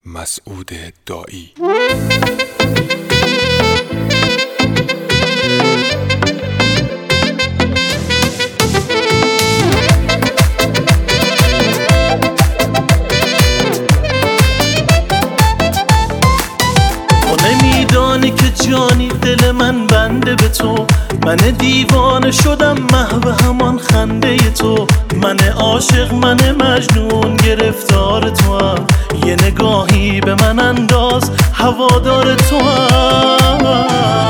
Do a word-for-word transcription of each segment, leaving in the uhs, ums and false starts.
مسعود دایی. نمیدانی که جانی دل من بنده به تو، من دیوانه شدم محو همان خنده تو. من عاشق، من مجنون، گرفتار تو هم. یه نگاهی به من انداز، هوادار تو هم.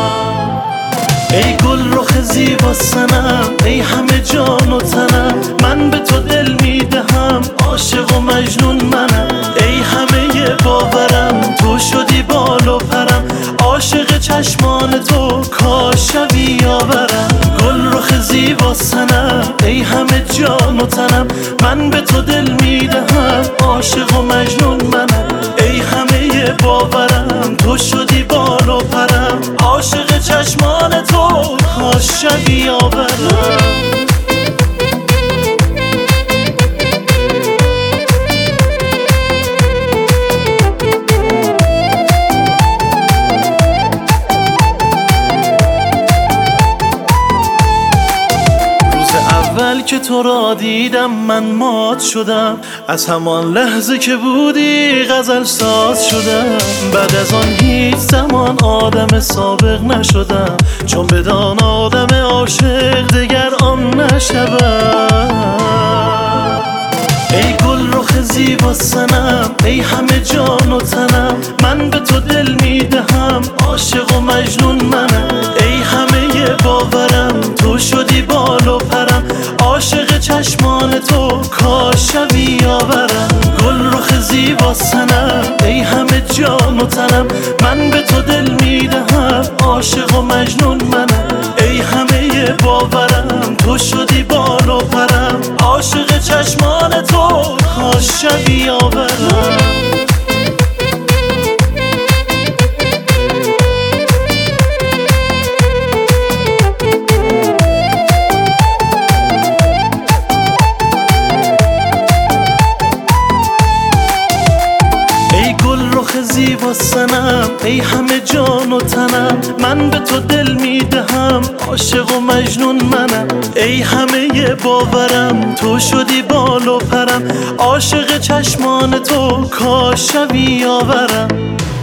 ای گل رخ زیبا سنم، ای همه جان و تنم، من به تو دل میدهم، عاشق و مجنون منم. ای همه باورم، تو شدی بال و پرم، عاشق چشمان تو، کاش شبی یاورم. گل رخ زیبا سنم، ای همه جان و تنم، من به تو دل میدهم، عاشق و مجنون منم. ای همه باورم، تو شدی بال و پرم، عاشق چشمان تو، کاش شبی یاورم. اول که تو را دیدم من مات شدم، از همان لحظه که بودی غزل ساز شدم. بعد از آن هیچ زمان آدم سابق نشدم، چون بدان آدم عاشق دگر آن نشوم. ای گل رخ زیبا سنم، ای همه جان و تنم، من به تو دل میدهم، عاشق و مجنون منم. ای همه باورم، تو شدی بال و پرم، عاشق چشمان تو، کاش شبی یاورم. گل رخ زیبا سنم، ای همه جان و تنم، من به تو دل میدهم، عاشق و مجنون منم. ای همه باورم، تو شدی بال و پرم، عاشق چشمان تو، کاش شبی یاورم. زیبا سنم، ای همه جان و تنم، من به تو دل میدهم، عاشق و مجنون منم. ای همه باورم، تو شدی بال و پرم، عاشق چشمان تو، کاش شبی یاورم.